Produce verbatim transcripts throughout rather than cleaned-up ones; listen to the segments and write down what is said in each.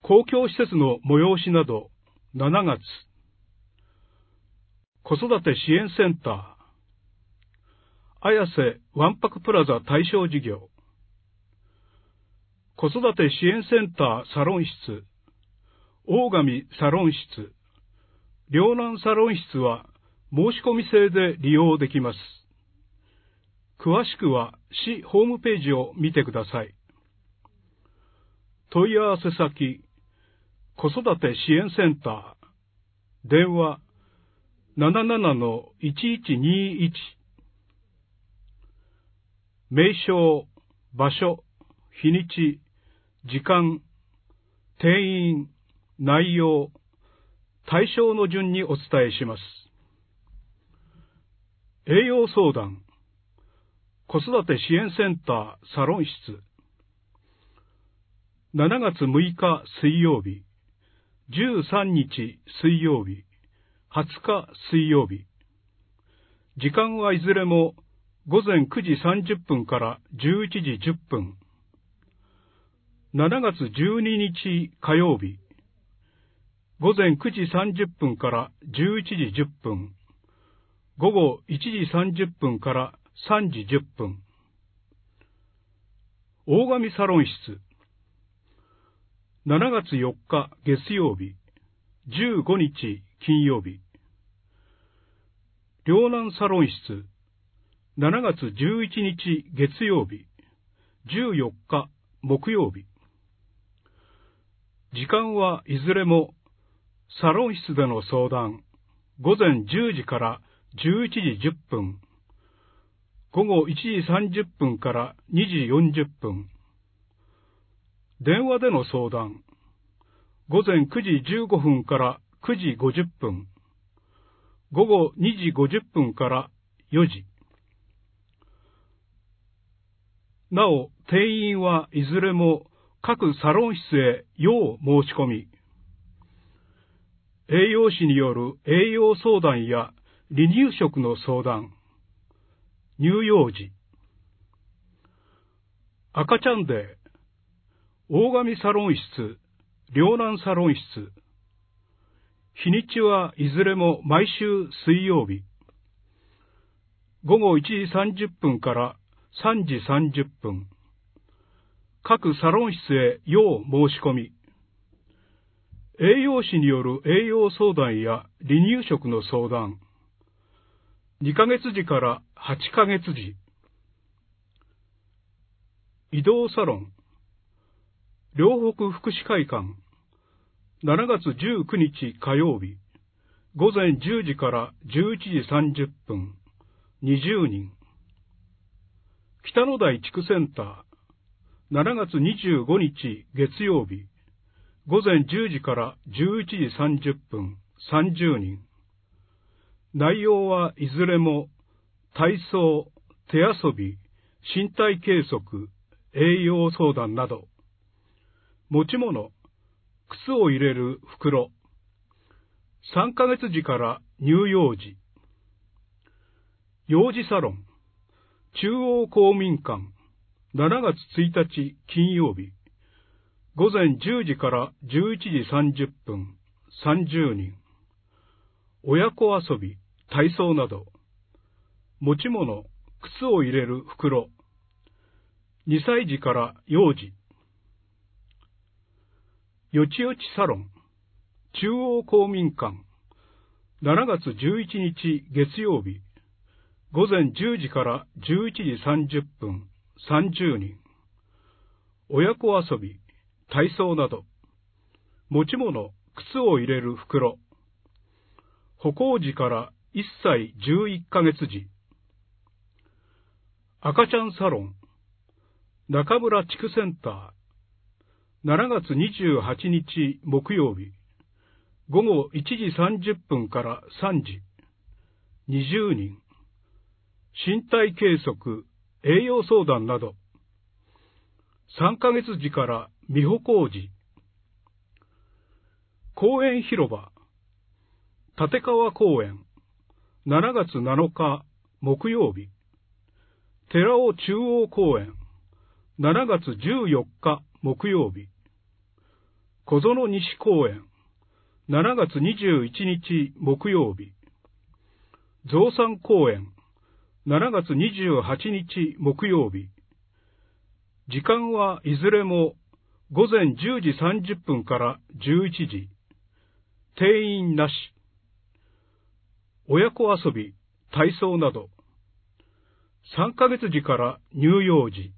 公共施設の催しなど、しちがつ。子育て支援センター、綾瀬わんぱくプラザ対象事業、子育て支援センターサロン室、大神サロン室、両南サロン室は申し込み制で利用できます。詳しくは市ホームページを見てください。問い合わせ先、子育て支援センター、電話 ななななのいちいちにいち、名称、場所、日にち、時間、定員、内容、対象の順にお伝えします。栄養相談、子育て支援センターサロン室、しちがつむいか水曜日、じゅうさんにち水曜日、はつか水曜日。時間はいずれもごぜんくじさんじゅっぷんからじゅういちじじゅっぷん。しちがつじゅうににち火曜日、ごぜんくじさんじゅっぷんからじゅういちじじゅっぷん。ごごいちじさんじゅっぷんからさんじじゅっぷん。大神サロン室、しちがつよっか月曜日、じゅうごにち金曜日。両南サロン室、しちがつじゅういちにち月曜日、じゅうよっか木曜日。時間はいずれもサロン室での相談、ごぜんじゅうじからじゅういちじじゅっぷん、ごごいちじさんじゅっぷんからにじよんじゅっぷん。電話での相談、ごぜんくじじゅうごふんからくじごじゅっぷん、ごごにじごじゅっぷんからよじ。なお、定員はいずれも各サロン室へ要申し込み。栄養士による栄養相談や離乳食の相談、乳幼児、赤ちゃんデー、大神サロン室、両南サロン室。日にちはいずれも毎週水曜日。ごごいちじさんじゅっぷんからさんじさんじゅっぷん。各サロン室へ要申し込み。栄養士による栄養相談や離乳食の相談。にかげつじからはちかげつじ。移動サロン、両北福祉会館、しちがつじゅうくにち火曜日、ごぜんじゅうじからじゅういちじさんじゅっぷん、にじゅうにん。北野台地区センター、しちがつにじゅうごにち月曜日、ごぜんじゅうじからじゅういちじさんじゅっぷん、さんじゅうにん。内容はいずれも体操、手遊び、身体計測、栄養相談など。持ち物、靴を入れる袋。さんかげつじから乳幼児。幼児サロン、中央公民館、しちがつついたち金曜日、ごぜんじゅうじからじゅういちじさんじゅっぷん、さんじゅうにん。親子遊び、体操など。持ち物、靴を入れる袋。にさいじから幼児。よちよちサロン、中央公民館、しちがつじゅういちにち月曜日、ごぜんじゅうじからじゅういちじさんじゅっぷん、さんじゅうにん。親子遊び、体操など。持ち物、靴を入れる袋。歩行時からいっさいじゅういっかげつじ。赤ちゃんサロン、中村地区センター、しちがつにじゅうはちにち木曜日、ごごいちじさんじゅっぷんからさんじ。にじゅうにん。身体計測、栄養相談など。さんかげつじから未歩行時。公園広場、立川公園、しちがつなのか木曜日。寺尾中央公園、しちがつじゅうよっか木曜日。 小園西公園、しちがつにじゅういちにち木曜日。増産公園、しちがつにじゅうはちにち木曜日。時間はいずれもごぜんじゅうじさんじゅっぷんからじゅういちじ。定員なし。親子遊び、体操など。さんかげつ時から乳幼児。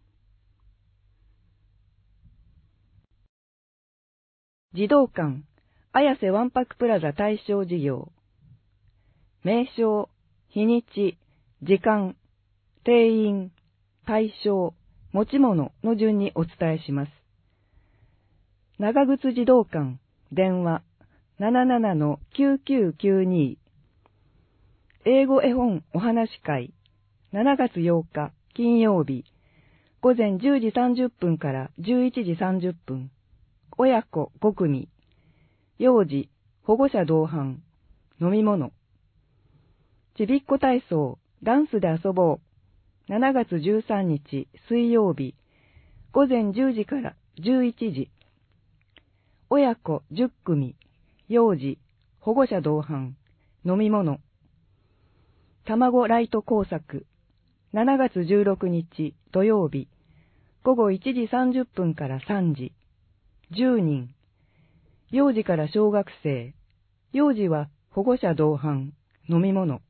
児童館、綾瀬わんぱくプラザ対象事業。名称、日にち、時間、定員、対象、持ち物の順にお伝えします。長靴児童館、電話、ななななのきゅうきゅうきゅうに。英語絵本お話会、しちがつようか金曜日、ごぜんじゅうじさんじゅっぷんからじゅういちじさんじゅっぷん。親子ごくみ。幼児、保護者同伴。飲み物。ちびっこ体操、ダンスで遊ぼう。しちがつじゅうさんにち水曜日、ごぜんじゅうじからじゅういちじ。親子じゅっくみ。幼児、保護者同伴。飲み物。卵ライト工作。しちがつじゅうろくにち土曜日、ごごいちじさんじゅっぷんからさんじ。じゅうにん。幼児から小学生。幼児は保護者同伴。飲み物。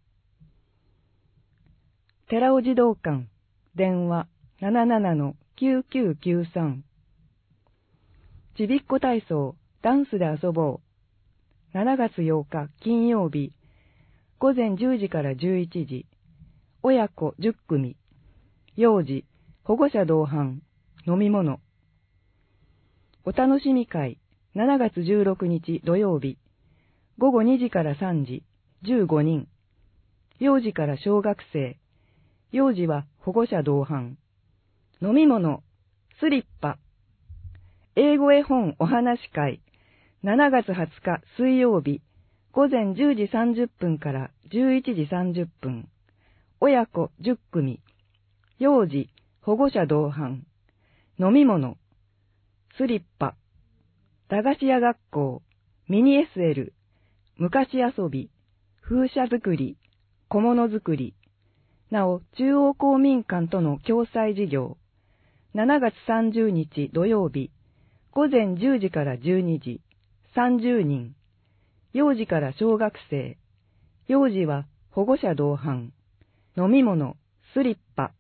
寺尾児童館。電話 ななななのきゅうきゅうきゅうさん。ちびっこ体操、ダンスで遊ぼう。しちがつようか金曜日、ごぜんじゅうじからじゅういちじ。親子じゅっくみ。幼児、保護者同伴。飲み物。お楽しみ会、しちがつじゅうろくにち土曜日、ごごにじからさんじ、じゅうごにん。幼児から小学生。幼児は保護者同伴。飲み物、スリッパ。英語絵本お話会、しちがつはつか水曜日、ごぜんじゅうじさんじゅっぷんからじゅういちじさんじゅっぷん。親子じゅっくみ。幼児、保護者同伴。飲み物、スリッパ。駄菓子屋学校、ミニ エスエル、昔遊び、風車作り、小物作り。なお、中央公民館との共催事業。しちがつさんじゅうにち土曜日、ごぜんじゅうじからじゅうにじ、さんじゅうにん。幼児から小学生。幼児は保護者同伴。飲み物、スリッパ。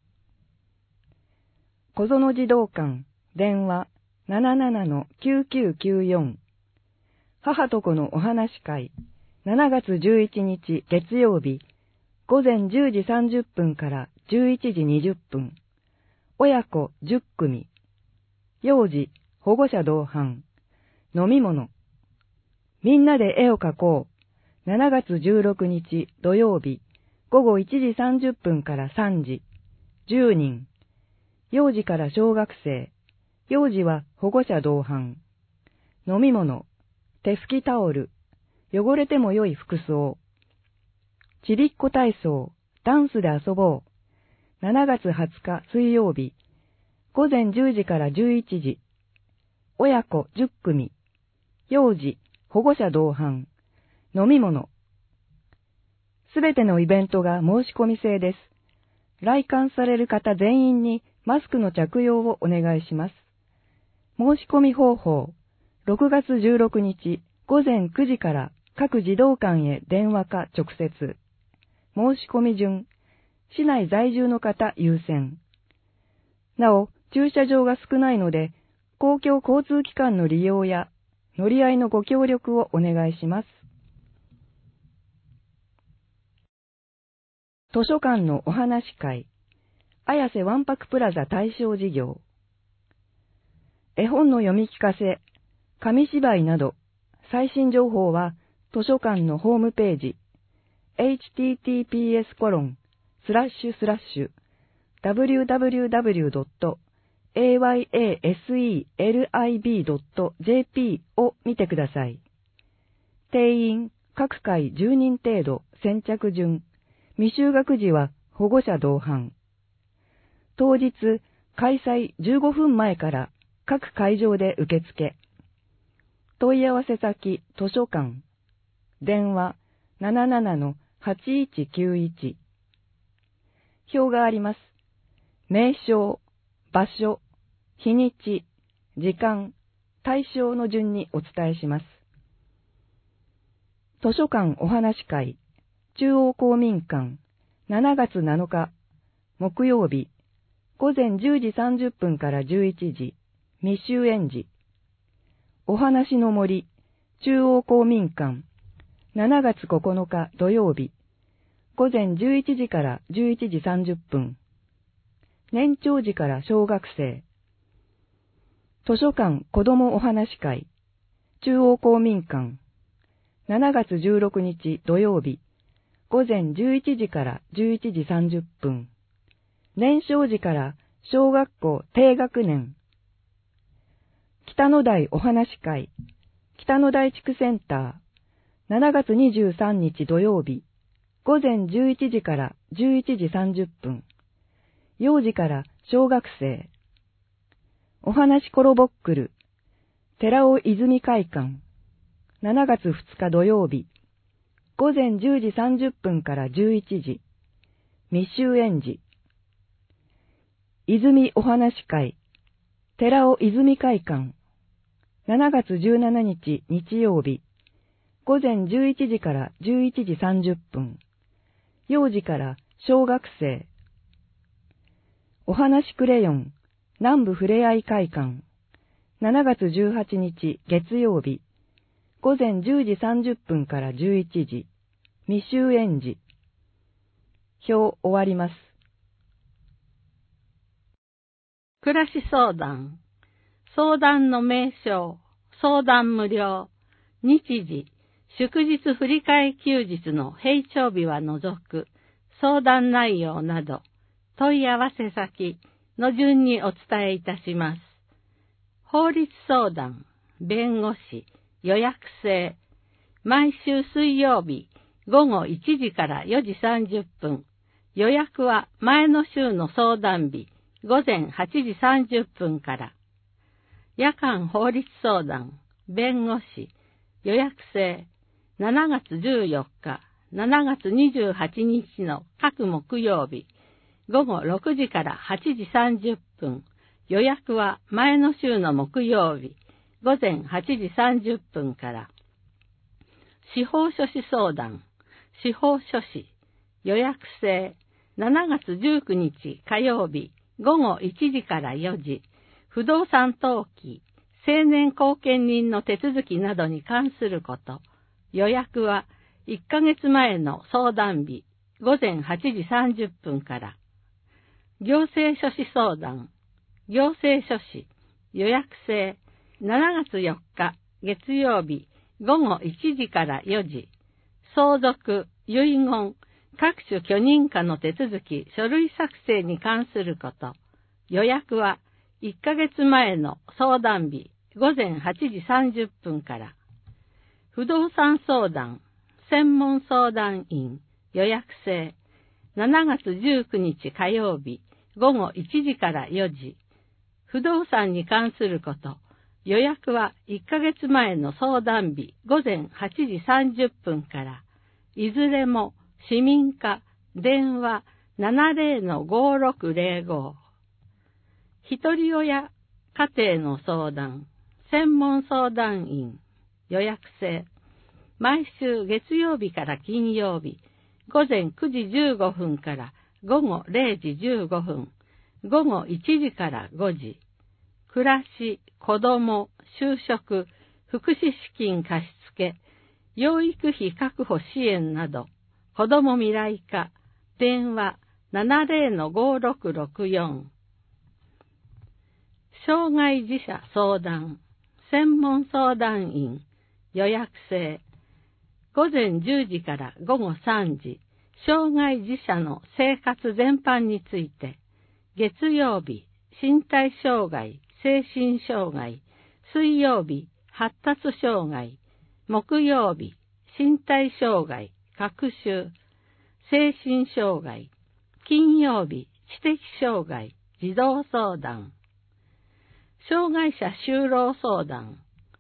小園児童館、電話 ななななのきゅうきゅうきゅうよん。母と子のお話会、しちがつじゅういちにち月曜日、ごぜんじゅうじさんじゅっぷんからじゅういちじにじゅっぷん。親子じゅっくみ。幼児、保護者同伴。飲み物。みんなで絵を描こう。しちがつじゅうろくにち土曜日、ごごいちじさんじゅっぷんからさんじ。じゅうにん。幼児から小学生。幼児は保護者同伴。飲み物。手拭きタオル。汚れても良い服装。ちびっこ体操。ダンスで遊ぼう。しちがつはつか水曜日。ごぜんじゅうじからじゅういちじ。親子じゅっくみ。幼児、保護者同伴。飲み物。すべてのイベントが申し込み制です。来館される方全員にマスクの着用をお願いします。申し込み方法。ろくがつじゅうろくにちごぜんくじから各児童館へ電話か直接。申し込み順。市内在住の方優先。なお、駐車場が少ないので、公共交通機関の利用や乗り合いのご協力をお願いします。図書館のお話会、綾瀬わんぱくプラザ対象事業。絵本の読み聞かせ、紙芝居など、最新情報は図書館のホームページ、エイチティーティーピーエスコロンスラッシュスラッシュダブリューダブリューダブリュードットエーワイエーエスイーエルアイビードットジェーピー を見てください。定員、各回じゅうにん程度、先着順。未就学児は保護者同伴。当日、開催じゅうごふんまえから各会場で受付。 問い合わせ先図書館。電話 ななななのはちいちきゅういち。表があります。名称、場所、日にち、時間、対象の順にお伝えします。図書館お話会、中央公民館、しちがつなのか、木曜日、午前じゅうじさんじゅっぷんからじゅういちじ、未就園児。お話の森、中央公民館、しちがつここのか土曜日、午前じゅういちじからじゅういちじさんじゅっぷん。年長児から小学生。図書館子どもお話会、中央公民館、しちがつじゅうろくにち土曜日、午前じゅういちじからじゅういちじさんじゅっぷん。年少児から小学校低学年。北野台お話会、北野台地区センター、しちがつにじゅうさんにち土曜日、午前じゅういちじからじゅういちじさんじゅっぷん。幼児から小学生。お話コロボックル、寺尾泉会館、しちがつふつか土曜日、午前じゅうじさんじゅっぷんからじゅういちじ、未就園児。泉お話会、寺尾泉会館、しちがつじゅうしちにち日曜日、午前じゅういちじからじゅういちじさんじゅっぷん。幼児から小学生。お話クレヨン、南部ふれあい会館、しちがつじゅうはちにち月曜日、午前じゅうじさんじゅっぷんからじゅういちじ、未就園児。表終わります。 暮らし相談。相談の名称、相談無料、日時、祝日振り替え休日の平常日は除く、相談内容など、問い合わせ先の順にお伝えいたします。法律相談、弁護士、予約制、毎週水曜日午後いちじからよじさんじゅっぷん、予約は前の週の相談日午前はちじさんじゅっぷんから。夜間法律相談、弁護士、予約制、しちがつじゅうよっか、しちがつにじゅうはちにちの各木曜日、午後ろくじからはちじさんじゅっぷん、予約は前の週の木曜日、午前はちじさんじゅっぷんから。司法書士相談、司法書士、予約制、しちがつじゅうくにち火曜日、午後いちじからよじ、不動産登記、成年後見人の手続きなどに関すること。予約はいっかげつまえの相談日、午前はちじさんじゅっぷんから。行政書士相談、行政書士、予約制、しちがつよっか月曜日、午後いちじからよじ、相続、遺言、各種許認可の手続き、書類作成に関すること。予約はいっかげつまえの相談日、午前はちじさんじゅっぷんから。不動産相談、専門相談員、予約制、しちがつじゅうくにち火曜日、午後いちじからよじ、不動産に関すること。予約はいっかげつまえの相談日、午前はちじさんじゅっぷんから。いずれも市民課、電話 ななぜろのごろくぜろご。ひとり親家庭の相談、専門相談員、予約制。毎週月曜日から金曜日、午前くじじゅうごふんから午後れいじじゅうごふん、午後いちじからごじ。暮らし、子ども、就職、福祉資金貸付、養育費確保支援など、子ども未来課、電話 ななぜろのごろくろくよん。障害児者相談、専門相談員、予約制。午前じゅうじから午後さんじ、障害児者の生活全般について、月曜日、身体障害、精神障害、水曜日、発達障害、木曜日、身体障害、学習、精神障害、金曜日、知的障害、児童相談、障害者就労相談、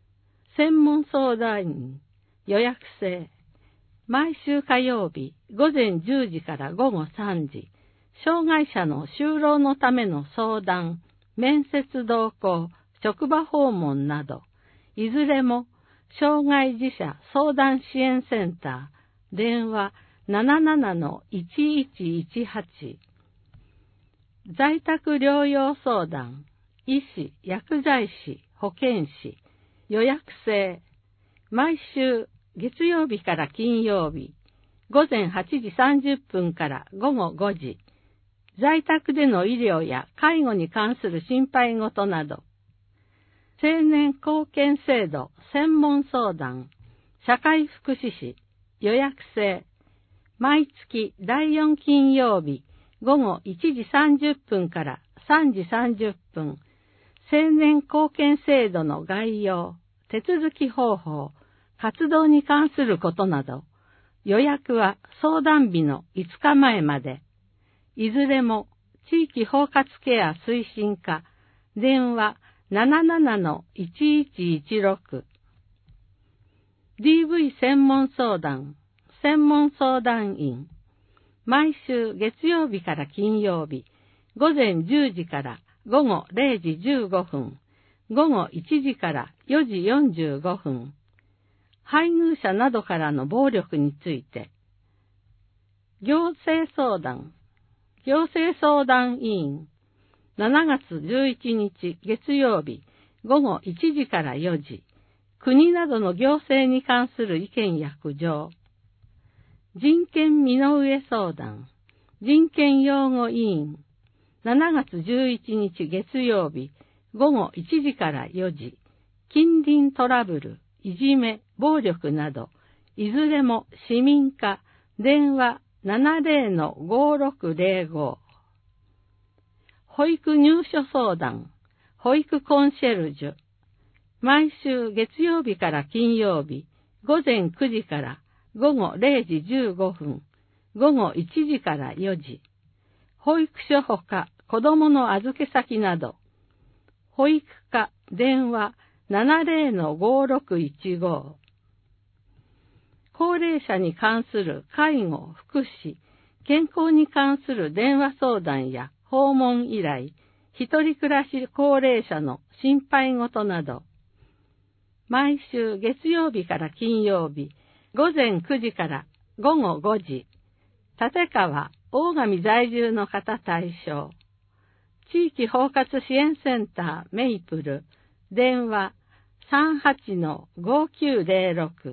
専門相談員、予約制。毎週火曜日、午前じゅうじから午後さんじ、障害者の就労のための相談、面接同行、職場訪問など、いずれも、障害児者相談支援センター、電話 ななななのいちいちいちはち。在宅療養相談、医師、薬剤師、保健師、予約制。毎週月曜日から金曜日、午前はちじさんじゅっぷんから午後ごじ、在宅での医療や介護に関する心配事など、青年貢献制度専門相談、社会福祉士、予約制。毎月だいよん金曜日、午後いちじさんじゅっぷんからさんじさんじゅっぷん、青年貢献制度の概要、手続き方法、活動に関することなど、予約は相談日のいつかまえまで。いずれも地域包括ケア推進課、電話 ななななのいちいちいちろく。ディーブイ 専門相談、専門相談員。毎週月曜日から金曜日、午前じゅうじから午後れいじじゅうごふん、午後いちじからよじよんじゅうごふん。配偶者などからの暴力について。行政相談、行政相談委員。しちがつじゅういちにち月曜日、午後いちじからよじ。国などの行政に関する意見や苦情。人権身の上相談、人権擁護委員。しちがつじゅういちにち月曜日、午後いちじからよじ。近隣トラブル、いじめ、暴力など、いずれも市民課、電話 ななぜろのごろくぜろご。保育入所相談、保育コンシェルジュ。毎週月曜日から金曜日、午前くじから午後れいじじゅうごふん、午後いちじからよじ。保育所ほか子供の預け先など、保育課電話 ななぜろのごろくいちご。高齢者に関する介護、福祉、健康に関する電話相談や訪問依頼、一人暮らし高齢者の心配事など、毎週月曜日から金曜日、午前くじから午後ごじ、立川、大神在住の方対象、地域包括支援センターメイプル、電話 さんはちのごきゅうぜろろく。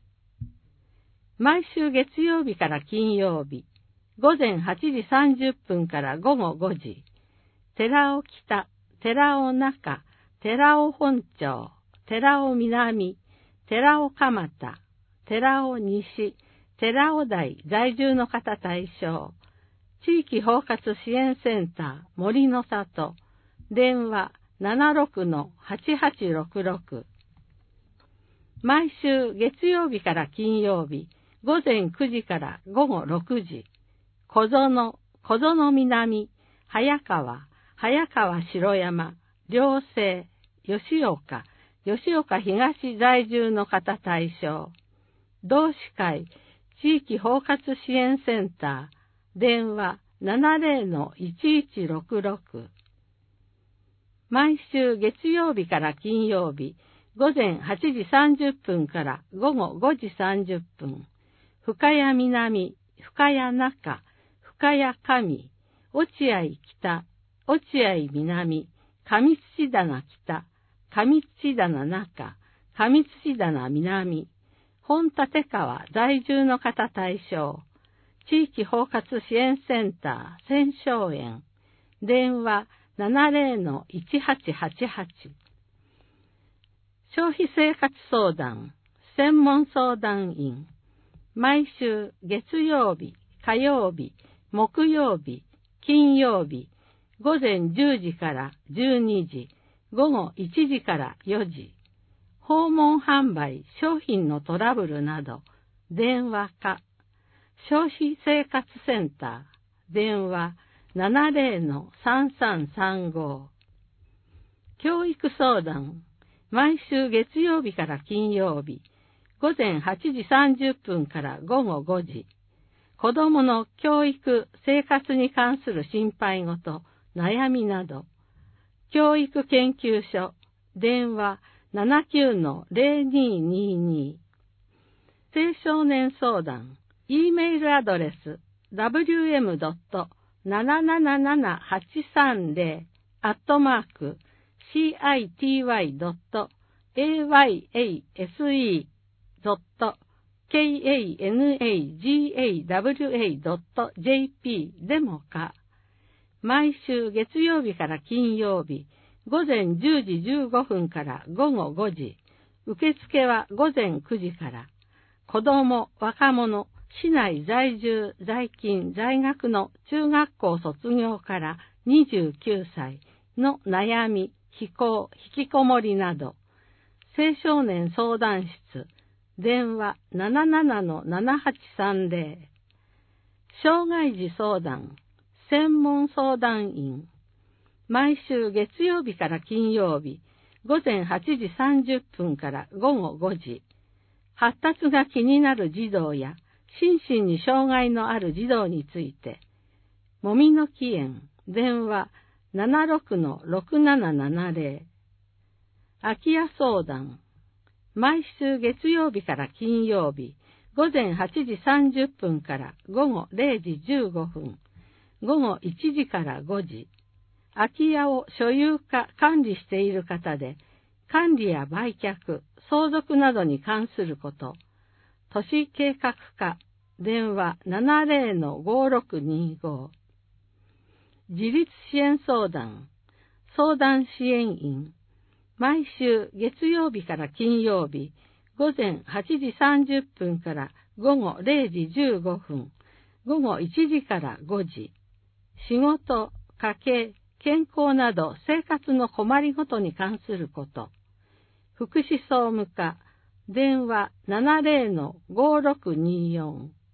毎週月曜日から金曜日、午前はちじさんじゅっぷんから午後ごじ、寺尾北、寺尾中、寺尾本町、寺尾南、寺尾蒲田、寺尾西、寺尾台在住の方対象、地域包括支援センター森の里、電話 ななろくのはちはちろくろく。毎週月曜日から金曜日、午前くじから午後ろくじ、小園、小園南、早川、早川城山、両西、吉岡、吉岡東在住の方対象、同志会、地域包括支援センター、電話 ななぜろのいちいちろくろく。毎週月曜日から金曜日、午前はちじさんじゅっぷんから午後ごじさんじゅっぷん、深谷南、深谷中、深谷上、落合北、落合南、上土棚北、上土棚中、上土棚南、本立川在住の方対象、地域包括支援センター千松園、電話 ななぜろのいちはちはちはち。消費生活相談、専門相談員。毎週月曜日、火曜日、木曜日、金曜日、午前じゅうじからじゅうにじ、午後いちじからよじ。訪問販売、商品のトラブルなど、電話か。消費生活センター、電話 ななぜろのさんさんさんご。教育相談、 毎週月曜日から金曜日、午前はちじさんじゅっぷんから午後ごじ、子供の教育、生活に関する心配事、悩みなど、教育研究所、電話 ななきゅうのゼロにーにーにー、青少年相談、E メールアドレス ダブリューエムドットななななななはちさんゼロ アットマーク シーアイティーワイドットエーワイエーエスイードットケーエーエヌエージーエーダブリューエードットジェーピー でもか、毎週月曜日から金曜日、午前じゅうじじゅうごふんから午後ごじ、受付は午前くじから、子供、若者、市内在住、在勤、在学の中学校卒業からにじゅうきゅうさいの悩み、非行、引きこもりなど、青少年相談室、電話 ななななのななはちさんゼロ、障害児相談、専門相談員、毎週月曜日から金曜日、午前はちじさんじゅっぷんから午後ごじ、発達が気になる児童や心身に障害のある児童について、もみの木園、電話 ななろくのろくななななゼロ、空き家相談、毎週月曜日から金曜日、午前はちじさんじゅっぷんから午後れいじじゅうごふん、午後いちじからごじ、空き家を所有か管理している方で、管理や売却、相続などに関すること、都市計画課、電話 ななゼロのごろくにーご、自立支援相談、相談支援員、毎週月曜日から金曜日、午前はちじさんじゅっぷんから午後れいじじゅうごふん、午後いちじからごじ、仕事、家計、健康など生活の困りごとに関すること、福祉総務課、電話 ななゼロのごろくにーよん、